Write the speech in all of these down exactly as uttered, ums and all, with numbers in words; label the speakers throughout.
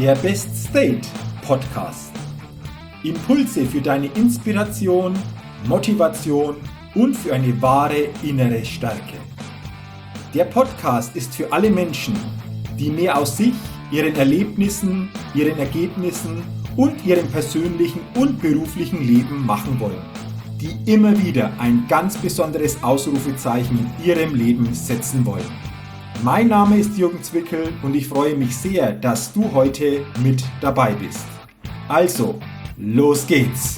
Speaker 1: Der Best State Podcast. Impulse für deine Inspiration, Motivation und für eine wahre innere Stärke. Der Podcast ist für alle Menschen, die mehr aus sich, ihren Erlebnissen, ihren Ergebnissen und ihrem persönlichen und beruflichen Leben machen wollen, die immer wieder ein ganz besonderes Ausrufezeichen in ihrem Leben setzen wollen. Mein Name ist Jürgen Zwickel und ich freue mich sehr, dass du heute mit dabei bist. Also, los geht's!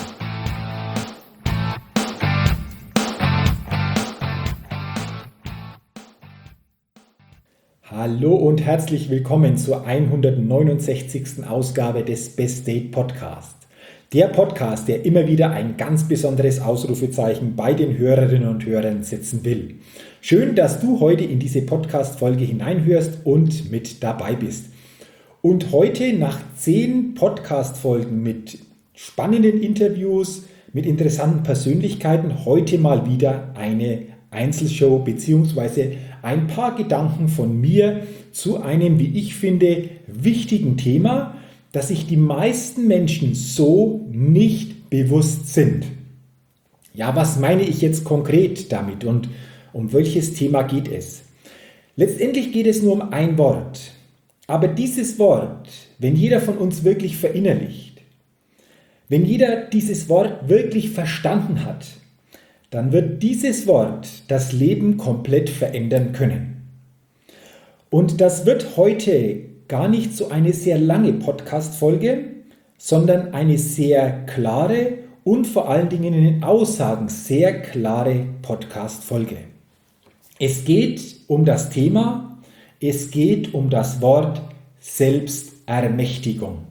Speaker 1: Hallo und herzlich willkommen zur hundertneunundsechzigsten Ausgabe des Best State Podcast. Der Podcast, der immer wieder ein ganz besonderes Ausrufezeichen bei den Hörerinnen und Hörern setzen will. Schön, dass du heute in diese Podcast-Folge hineinhörst und mit dabei bist. Und heute nach zehn Podcast-Folgen mit spannenden Interviews, mit interessanten Persönlichkeiten, heute mal wieder eine Einzelshow bzw. ein paar Gedanken von mir zu einem, wie ich finde, wichtigen Thema, dass sich die meisten Menschen so nicht bewusst sind. Ja, was meine ich jetzt konkret damit und um welches Thema geht es? Letztendlich geht es nur um ein Wort. Aber dieses Wort, wenn jeder von uns wirklich verinnerlicht, wenn jeder dieses Wort wirklich verstanden hat, dann wird dieses Wort das Leben komplett verändern können. Und das wird heute gar nicht so eine sehr lange Podcast-Folge, sondern eine sehr klare und vor allen Dingen in den Aussagen sehr klare Podcast-Folge. Es geht um das Thema, es geht um das Wort Selbstermächtigung.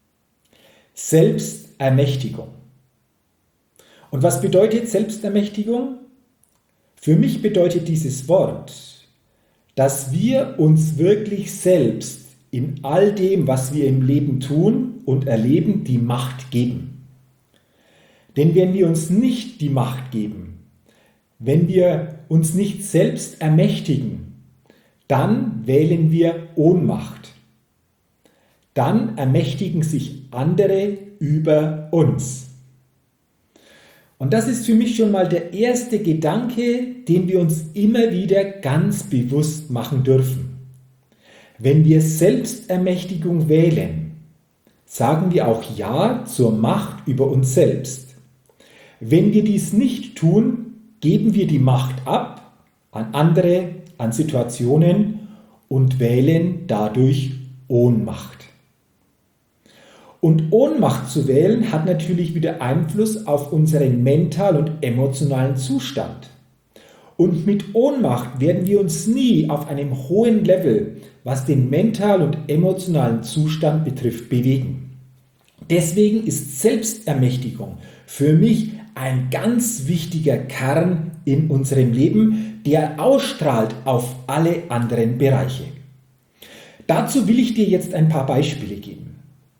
Speaker 1: Selbstermächtigung. Und was bedeutet Selbstermächtigung? Für mich bedeutet dieses Wort, dass wir uns wirklich selbst in all dem, was wir im Leben tun und erleben, die Macht geben. Denn wenn wir uns nicht die Macht geben, wenn wir uns nicht selbst ermächtigen, dann wählen wir Ohnmacht. Dann ermächtigen sich andere über uns. Und das ist für mich schon mal der erste Gedanke, den wir uns immer wieder ganz bewusst machen dürfen. Wenn wir Selbstermächtigung wählen, sagen wir auch Ja zur Macht über uns selbst. Wenn wir dies nicht tun, geben wir die Macht ab an andere, an Situationen und wählen dadurch Ohnmacht. Und Ohnmacht zu wählen hat natürlich wieder Einfluss auf unseren mentalen und emotionalen Zustand. Und mit Ohnmacht werden wir uns nie auf einem hohen Level, was den mentalen und emotionalen Zustand betrifft, bewegen. Deswegen ist Selbstermächtigung für mich ein ganz wichtiger Kern in unserem Leben, der ausstrahlt auf alle anderen Bereiche. Dazu will ich dir jetzt ein paar Beispiele geben.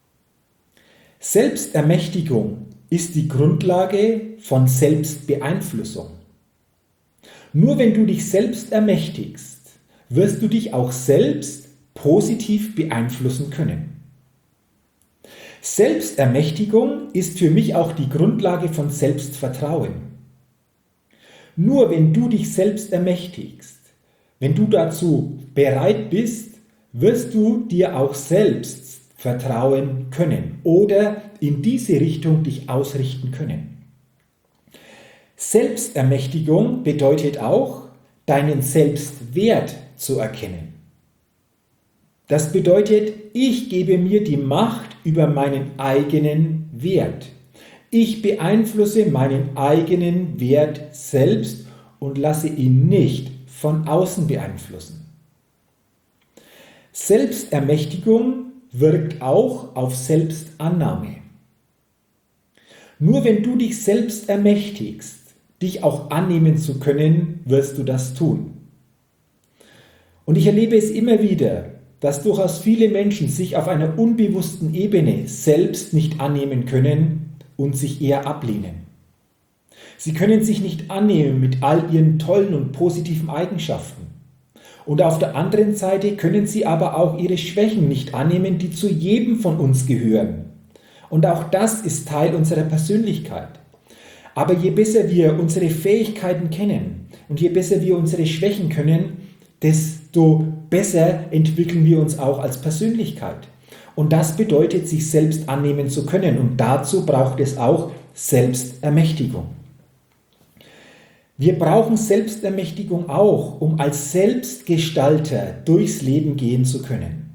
Speaker 1: Selbstermächtigung ist die Grundlage von Selbstbeeinflussung. Nur wenn du dich selbst ermächtigst, wirst du dich auch selbst positiv beeinflussen können. Selbstermächtigung ist für mich auch die Grundlage von Selbstvertrauen. Nur wenn du dich selbst ermächtigst, wenn du dazu bereit bist, wirst du dir auch selbst vertrauen können oder in diese Richtung dich ausrichten können. Selbstermächtigung bedeutet auch, deinen Selbstwert zu erkennen. Das bedeutet, ich gebe mir die Macht über meinen eigenen Wert. Ich beeinflusse meinen eigenen Wert selbst und lasse ihn nicht von außen beeinflussen. Selbstermächtigung wirkt auch auf Selbstannahme. Nur wenn du dich selbst ermächtigst, dich auch annehmen zu können, wirst du das tun. Und ich erlebe es immer wieder, dass durchaus viele Menschen sich auf einer unbewussten Ebene selbst nicht annehmen können und sich eher ablehnen. Sie können sich nicht annehmen mit all ihren tollen und positiven Eigenschaften. Und auf der anderen Seite können sie aber auch ihre Schwächen nicht annehmen, die zu jedem von uns gehören. Und auch das ist Teil unserer Persönlichkeit. Aber je besser wir unsere Fähigkeiten kennen und je besser wir unsere Schwächen können, desto besser entwickeln wir uns auch als Persönlichkeit. Und das bedeutet, sich selbst annehmen zu können. Und dazu braucht es auch Selbstermächtigung. Wir brauchen Selbstermächtigung auch, um als Selbstgestalter durchs Leben gehen zu können.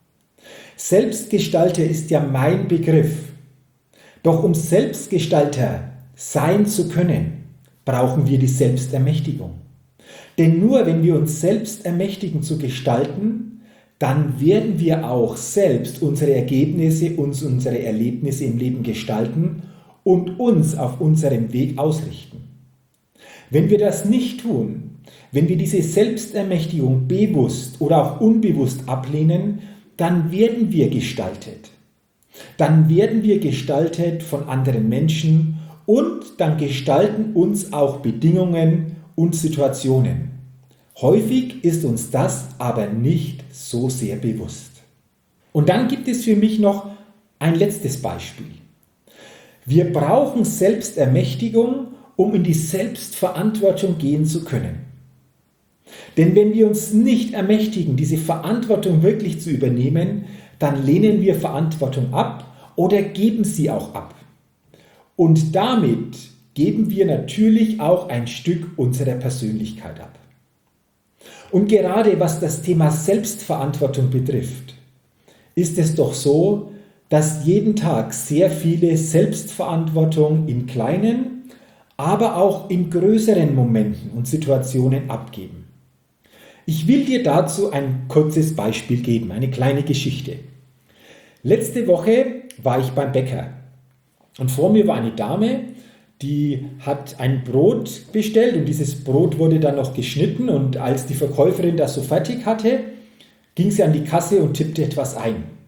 Speaker 1: Selbstgestalter ist ja mein Begriff. Doch um Selbstgestalter sein zu können, brauchen wir die Selbstermächtigung. Denn nur wenn wir uns selbst ermächtigen zu gestalten, dann werden wir auch selbst unsere Ergebnisse und unsere Erlebnisse im Leben gestalten und uns auf unserem Weg ausrichten. Wenn wir das nicht tun, wenn wir diese Selbstermächtigung bewusst oder auch unbewusst ablehnen, dann werden wir gestaltet. Dann werden wir gestaltet von anderen Menschen und dann gestalten uns auch Bedingungen und Situationen. Häufig ist uns das aber nicht so sehr bewusst. Und dann gibt es für mich noch ein letztes Beispiel. Wir brauchen Selbstermächtigung, um in die Selbstverantwortung gehen zu können. Denn wenn wir uns nicht ermächtigen, diese Verantwortung wirklich zu übernehmen, dann lehnen wir Verantwortung ab oder geben sie auch ab. Und damit geben wir natürlich auch ein Stück unserer Persönlichkeit ab. Und gerade was das Thema Selbstverantwortung betrifft, ist es doch so, dass jeden Tag sehr viele Selbstverantwortung in kleinen, aber auch in größeren Momenten und Situationen abgeben. Ich will dir dazu ein kurzes Beispiel geben, eine kleine Geschichte. Letzte Woche war ich beim Bäcker und vor mir war eine Dame, die hat ein Brot bestellt und dieses Brot wurde dann noch geschnitten und als die Verkäuferin das so fertig hatte, ging sie an die Kasse und tippte etwas ein.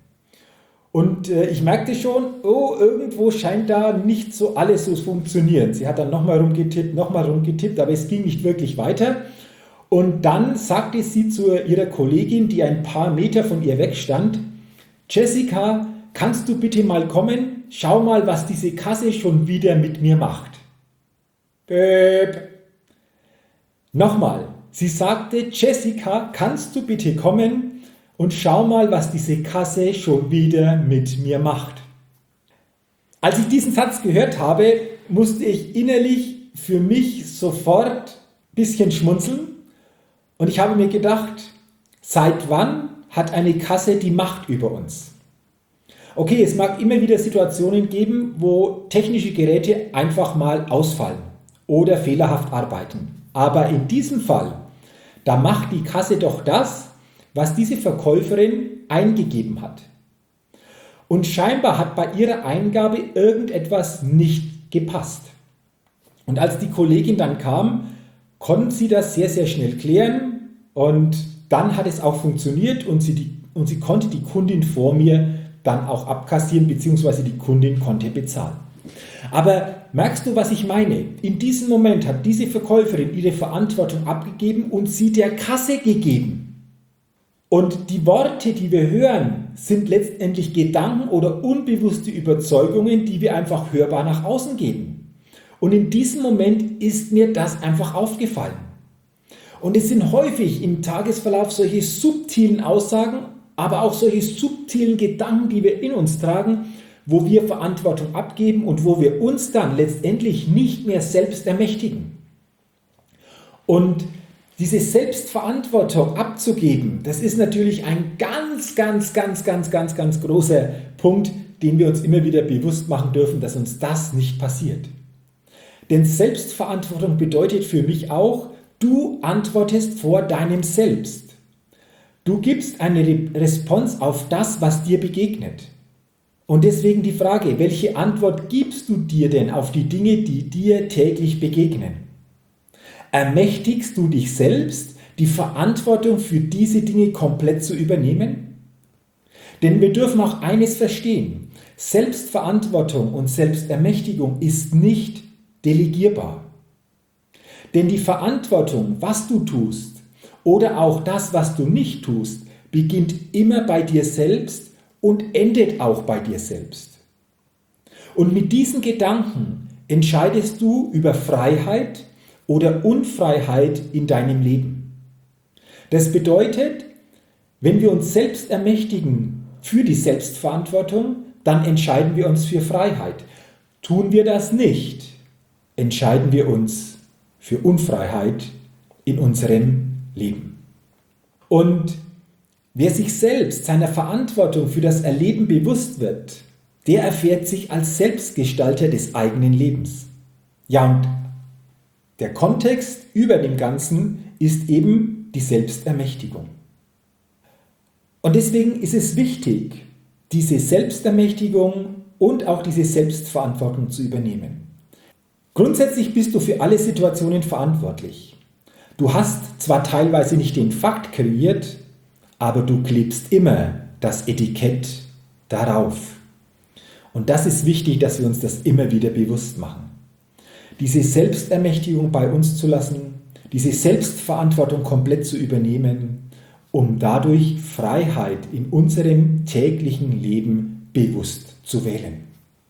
Speaker 1: Und äh, ich merkte schon, oh, irgendwo scheint da nicht so alles so funktionieren. Sie hat dann nochmal rumgetippt, nochmal rumgetippt, aber es ging nicht wirklich weiter. Und dann sagte sie zu ihrer Kollegin, die ein paar Meter von ihr wegstand, Jessica, kannst du bitte mal kommen? Schau mal, was diese Kasse schon wieder mit mir macht. Böp. Nochmal, sie sagte, Jessica, kannst du bitte kommen? Und schau mal, was diese Kasse schon wieder mit mir macht. Als ich diesen Satz gehört habe, musste ich innerlich für mich sofort ein bisschen schmunzeln. Und ich habe mir gedacht, seit wann hat eine Kasse die Macht über uns? Okay, es mag immer wieder Situationen geben, wo technische Geräte einfach mal ausfallen oder fehlerhaft arbeiten. Aber in diesem Fall, da macht die Kasse doch das, was diese Verkäuferin eingegeben hat. Und scheinbar hat bei ihrer Eingabe irgendetwas nicht gepasst. Und als die Kollegin dann kam, konnten sie das sehr, sehr schnell klären und dann hat es auch funktioniert und sie, die, und sie konnte die Kundin vor mir dann auch abkassieren, beziehungsweise die Kundin konnte bezahlen. Aber merkst du, was ich meine? In diesem Moment hat diese Verkäuferin ihre Verantwortung abgegeben und sie der Kasse gegeben. Und die Worte, die wir hören, sind letztendlich Gedanken oder unbewusste Überzeugungen, die wir einfach hörbar nach außen geben. Und in diesem Moment ist mir das einfach aufgefallen. Und es sind häufig im Tagesverlauf solche subtilen Aussagen, aber auch solche subtilen Gedanken, die wir in uns tragen, wo wir Verantwortung abgeben und wo wir uns dann letztendlich nicht mehr selbst ermächtigen. Und diese Selbstverantwortung abzugeben, das ist natürlich ein ganz, ganz, ganz, ganz, ganz, ganz großer Punkt, den wir uns immer wieder bewusst machen dürfen, dass uns das nicht passiert. Denn Selbstverantwortung bedeutet für mich auch, du antwortest vor deinem Selbst. Du gibst eine Response auf das, was dir begegnet. Und deswegen die Frage, welche Antwort gibst du dir denn auf die Dinge, die dir täglich begegnen? Ermächtigst du dich selbst, die Verantwortung für diese Dinge komplett zu übernehmen? Denn wir dürfen auch eines verstehen, Selbstverantwortung und Selbstermächtigung ist nicht delegierbar. Denn die Verantwortung, was du tust Oder auch das, was du nicht tust, beginnt immer bei dir selbst und endet auch bei dir selbst. Und mit diesen Gedanken entscheidest du über Freiheit oder Unfreiheit in deinem Leben. Das bedeutet, wenn wir uns selbst ermächtigen für die Selbstverantwortung, dann entscheiden wir uns für Freiheit. Tun wir das nicht, entscheiden wir uns für Unfreiheit in unserem Leben. Und wer sich selbst seiner Verantwortung für das Erleben bewusst wird, der erfährt sich als Selbstgestalter des eigenen Lebens. Ja, und der Kontext über dem Ganzen ist eben die Selbstermächtigung. Und deswegen ist es wichtig, diese Selbstermächtigung und auch diese Selbstverantwortung zu übernehmen. Grundsätzlich bist du für alle Situationen verantwortlich. Du hast zwar teilweise nicht den Fakt kreiert, aber du klebst immer das Etikett darauf. Und das ist wichtig, dass wir uns das immer wieder bewusst machen. Diese Selbstermächtigung bei uns zu lassen, diese Selbstverantwortung komplett zu übernehmen, um dadurch Freiheit in unserem täglichen Leben bewusst zu wählen.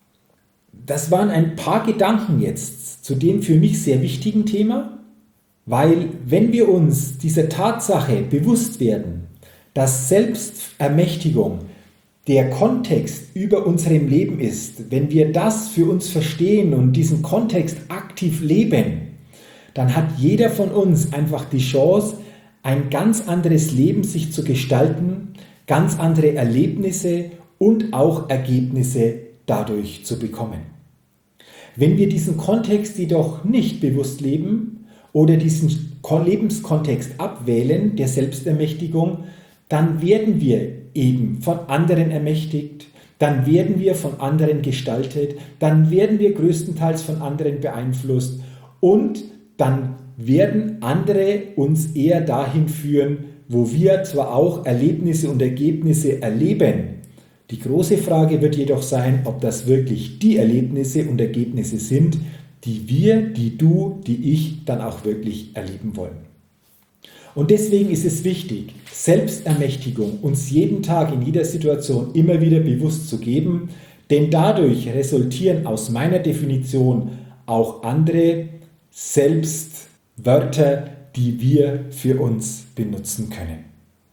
Speaker 1: Das waren ein paar Gedanken jetzt zu dem für mich sehr wichtigen Thema, weil wenn wir uns dieser Tatsache bewusst werden, dass Selbstermächtigung der Kontext über unserem Leben ist, wenn wir das für uns verstehen und diesen Kontext aktiv leben, dann hat jeder von uns einfach die Chance, ein ganz anderes Leben sich zu gestalten, ganz andere Erlebnisse und auch Ergebnisse dadurch zu bekommen. Wenn wir diesen Kontext jedoch nicht bewusst leben oder diesen Lebenskontext abwählen, der Selbstermächtigung, dann werden wir eben von anderen ermächtigt, dann werden wir von anderen gestaltet, dann werden wir größtenteils von anderen beeinflusst und dann werden andere uns eher dahin führen, wo wir zwar auch Erlebnisse und Ergebnisse erleben. Die große Frage wird jedoch sein, ob das wirklich die Erlebnisse und Ergebnisse sind, die wir, die du, die ich dann auch wirklich erleben wollen. Und deswegen ist es wichtig, Selbstermächtigung uns jeden Tag in jeder Situation immer wieder bewusst zu geben, denn dadurch resultieren aus meiner Definition auch andere Selbstwörter, die wir für uns benutzen können.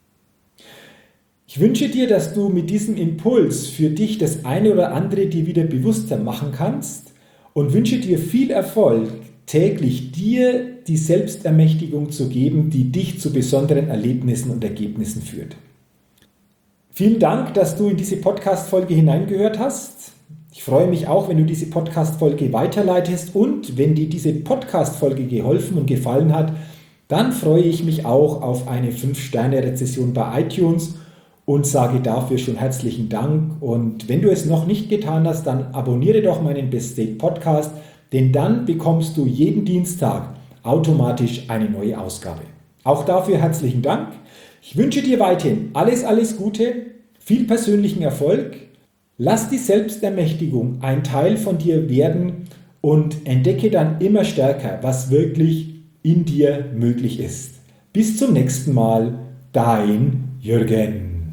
Speaker 1: Ich wünsche dir, dass du mit diesem Impuls für dich das eine oder andere dir wieder bewusster machen kannst und wünsche dir viel Erfolg, täglich dir die Selbstermächtigung zu geben, die dich zu besonderen Erlebnissen und Ergebnissen führt. Vielen Dank, dass du in diese Podcast-Folge hineingehört hast. Ich freue mich auch, wenn du diese Podcast-Folge weiterleitest und wenn dir diese Podcast-Folge geholfen und gefallen hat, dann freue ich mich auch auf eine fünf Sterne Rezension bei iTunes und sage dafür schon herzlichen Dank. Und wenn du es noch nicht getan hast, dann abonniere doch meinen Best State Podcast, denn dann bekommst du jeden Dienstag automatisch eine neue Ausgabe. Auch dafür herzlichen Dank. Ich wünsche dir weiterhin alles, alles Gute, viel persönlichen Erfolg. Lass die Selbstermächtigung ein Teil von dir werden und entdecke dann immer stärker, was wirklich in dir möglich ist. Bis zum nächsten Mal, dein Jürgen.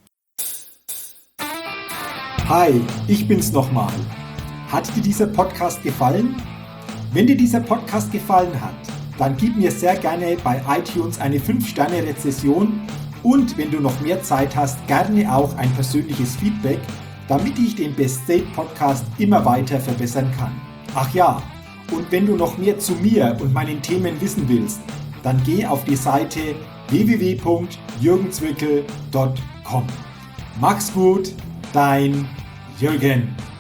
Speaker 1: Hi, ich bin's nochmal. Hat dir dieser Podcast gefallen? Wenn dir dieser Podcast gefallen hat, dann gib mir sehr gerne bei iTunes eine fünf Sterne Rezension und wenn du noch mehr Zeit hast, gerne auch ein persönliches Feedback, damit ich den Best State Podcast immer weiter verbessern kann. Ach ja, und wenn du noch mehr zu mir und meinen Themen wissen willst, dann geh auf die Seite w w w punkt jürgen zwickel punkt com. Mach's gut, dein Jürgen.